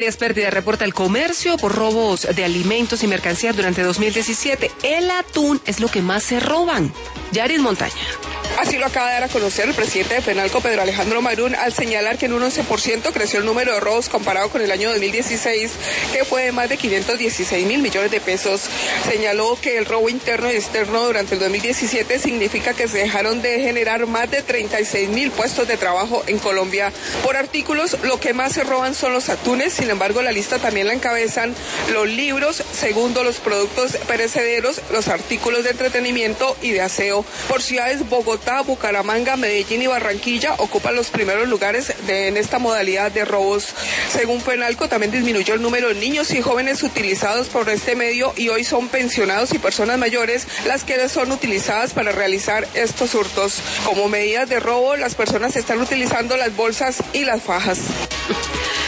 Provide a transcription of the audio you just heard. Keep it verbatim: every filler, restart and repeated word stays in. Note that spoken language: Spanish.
Pérdida reporta el comercio por robos de alimentos y mercancías durante dos mil diecisiete. El atún es lo que más se roban. Yaris Montaña. Así lo acaba de dar a conocer el presidente de Fenalco, Pedro Alejandro Marún, al señalar que en un once por ciento creció el número de robos comparado con el año dos mil dieciséis, que fue de más de quinientos dieciséis mil millones de pesos. Señaló que el robo interno y externo durante el dos mil diecisiete significa que se dejaron de generar más de treinta y seis mil puestos de trabajo en Colombia. Por artículos, lo que más se roban son los atunes, sin embargo la lista también la encabezan los libros, segundo los productos perecederos, los artículos de entretenimiento y de aseo. Por ciudades, Bogotá, Bucaramanga, Medellín y Barranquilla ocupan los primeros lugares de, en esta modalidad de robos. Según Fenalco, también disminuyó el número de niños y jóvenes utilizados por este medio y hoy son pensionados y personas mayores las que son utilizadas para realizar estos hurtos. Como medidas de robo, las personas están utilizando las bolsas y las fajas.